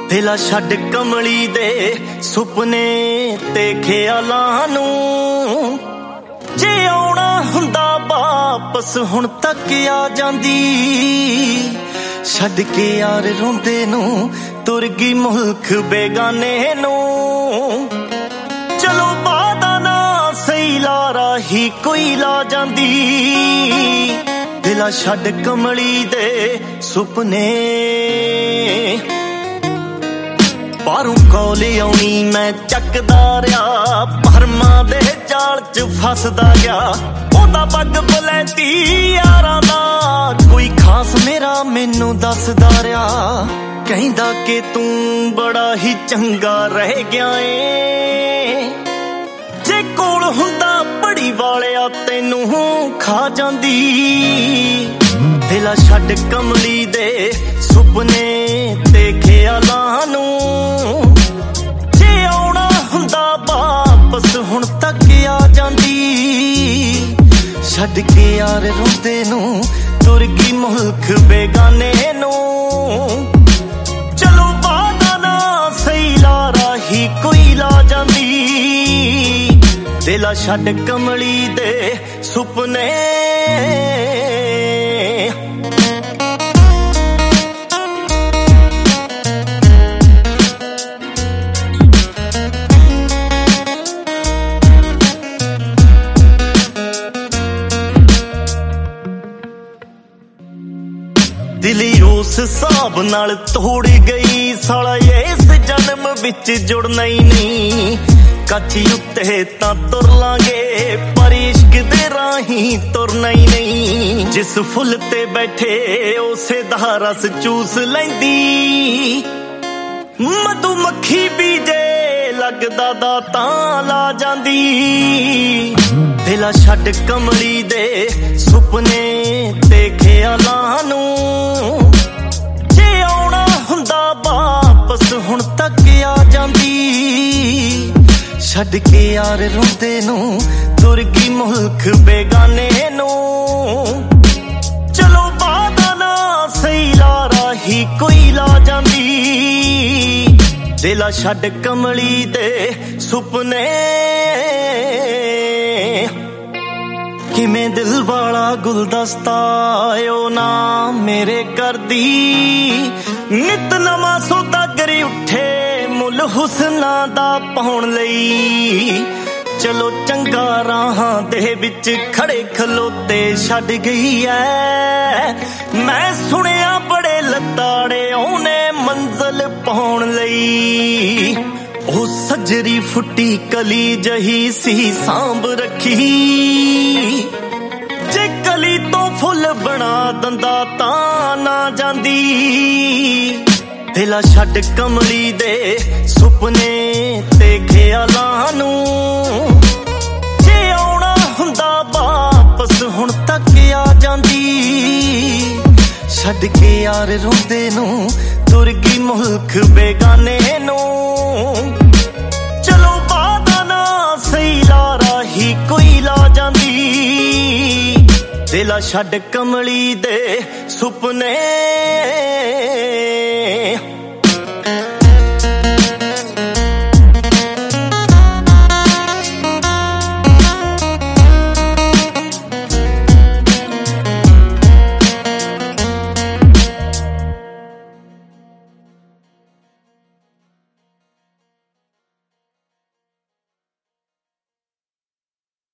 ਦਿਲਾ ਛੱਡ ਕਮਲੀ ਦੇ ਸੁਪਨੇ ਤੇ ਖਿਆਲਾਂ ਨੂੰ। ਜੇ ਆਉਣਾ ਹੁੰਦਾ ਵਾਪਸ ਹੁਣ ਤੱਕ ਆ ਜਾਂਦੀ। ਛੱਡ ਕੇ ਯਾਰ ਰੋਂਦੇ ਨੂੰ ਤੁਰ ਗਈ ਮੁਲਕ ਬੇਗਾਨੇ ਨੂੰ। ਚਲੋ ਬਾਦਾ ਨਾ ਸਹੀ ਲਾਰਾ ਹੀ ਕੋਈ ਲਾ ਜਾਂਦੀ। ਦਿਲਾ ਛੱਡ ਕਮਲੀ ਦੇ ਸੁਪਨੇ। ਬਾਹਰੋਂ ਕਾਲ ਆਉਣੀ ਮੈਂ ਚੱਕਦਾ ਰਿਹਾ, ਭਰਮਾਂ ਦੇ ਜਾਲ ਚ ਫਸਦਾ ਗਿਆ। ਉਹਦਾ ਪੱਗ ਬਲੈਤੀ ਯਾਰਾਂ ਦਾ ਕੋਈ ਖਾਸ ਮੇਰਾ ਮੈਨੂੰ ਦੱਸਦਾ ਰਿਹਾ। ਕਹਿੰਦਾ ਕਿ ਤੂੰ ਬੜਾ ਹੀ ਚੰਗਾ ਰਹਿ ਗਿਆ ਏ। ਜੇ ਕੋਲ ਹੁੰਦਾ ਬੜੀ ਵਾਲਿਆ ਤੈਨੂੰ ਖਾ ਜਾਂਦੀ। ਦਿਲਾ ਛੱਡ ਕਮਲੀ ਦੇ ਸੁਪਨੇ ਤੇ ਖਿਆਲਾਂ ਨੂੰ। ਜੇ ਆਉਣਾ ਹੁੰਦਾ ਵਾਪਸ ਹੁਣ ਤੱਕ ਆ ਜਾਂਦੀ। ਛੱਡ ਕੇ ਯਾਰ ਰੋਂਦੇ ਨੂੰ ਤੁਰ ਗਈ ਮੁਲਕ ਬੇਗਾਨੇ ਨੂੰ। ਚਲੋ ਬਾਦਾ ਨਾ ਸਹੀ ਲਾਰਾ ਹੀ ਕੋਈ ਲਾ ਜਾਂਦੀ। ਦਿਲਾ ਛੱਡ ਕਮਲੀ ਦੇ ਸੁਪਨੇ। ਦਿਲੀ ਉਸ ਹਿਸਾਬ ਨਾਲ ਤੋੜ ਗਈ ਸਾਲਾ ਇਸ ਜਨਮ ਵਿੱਚ ਜੁੜਨਾ ਹੀ ਨਹੀਂ। ਕੱਚੀ ਉੱਤੇ ਤਾਂ ਤੁਰ ਲਾਂਗੇ ਪਰ ਇਸ਼ਕ ਦੇ ਰਾਹੀਂ ਤੁਰਨਾ ਹੀ ਨਹੀਂ। ਜਿਸ ਫੁੱਲ ਤੇ ਬੈਠੇ ਉਸੇ ਦਾ ਰਸ ਚੂਸ ਲੈਂਦੀ। ਮਧੂ ਮੱਖੀ ਵੀ ਜੇ ਲੱਗਦਾ ਦਾ ਤਾਂ ਲਾ ਜਾਂਦੀ। ਦਿਲਾ ਛੱਡ ਕਮਲੀ ਦੇ ਸੁਪਨੇ ਤੇ ਖਿਆਲਾਂ ਨੂੰ। ਜੇ ਆਉਣਾ ਹੁੰਦਾ ਵਾਪਸ ਹੁਣ ਤੱਕ ਆ ਜਾਂਦੀ। ਛੱਡ ਕੇ ਯਾਰ ਰੋਂਦੇ ਨੂੰ ਤੁਰ ਗਈ ਮੁਲਕ ਬੇਗਾਨੇ ਨੂੰ। ਚਲੋ ਬਾਦਾ ਨਾ ਸਹੀ ਲਾਰਾ ਹੀ ਕੋਈ ਲਾ ਜਾਂਦੀ। ਦਿਲਾ ਛੱਡ ਕਮਲੀ ਦੇ ਸੁਪਨੇ। ਕਿਵੇਂ ਦਿਲ ਵਾਲਾ ਗੁਲਦਸਤਾ ਓ ਨਾ ਮੇਰੇ ਕਰਦੀ। ਨਿਤ ਨਵਾਂ ਸੌਦਾਗਰ ਉੱਠੇ ਮੁੱਲ ਹੁਸਨਾਂ ਦਾ ਪਾਉਣ ਲਈ। ਚਲੋ ਚੰਗਾ ਰਾਹਾਂ ਦੇ ਵਿੱਚ ਖੜੇ ਖਲੋਤੇ ਛੱਡ ਗਈ ਐ। ਮੈਂ ਸੁਣਿਆ ਬੜੇ ਲੱਤਾੜੇ ਉਹਨੇ ਮੰਜ਼ਲ ਪਾਉਣ ਲਈ। ਉਹ ਸੱਜਰੀ ਫੁੱਟੀ ਕਲੀ ਜਹੀ ਸੀ ਸਾਂਭ ਰੱਖੀ। ਜੇ ਕਲੀ ਤੋਂ ਫੁੱਲ ਬਣਾ ਦਿੰਦਾ ਤਾਂ ਨਾ ਜਾਂਦੀ। ਦਿਲਾ ਛੱਡ ਕਮਲੀ ਦੇ ਸੁਪਨੇ ਤੇ ਖਿਆਲਾਂ ਨੂੰ। ਜੇ ਆਉਣਾ ਹੁੰਦਾ ਵਾਪਸ ਹੁਣ ਤੱਕ ਆ ਜਾਂਦੀ। ਛੱਡ ਕੇ ਯਾਰ ਰੋਂਦੇ ਨੂੰ ਤੁਰ ਗਈ ਮੁਲਕ ਬੇਗਾਨੇ ਨੂੰ। ਚਲੋ ਬਾਦਾ ਨਾ ਸਹੀ ਲਾਰਾ ਹੀ ਕੋਈ ਲਾ ਜਾਂਦੀ। ਦਿਲਾ ਛੱਡ ਕਮਲੀ ਦੇ ਸੁਪਨੇ।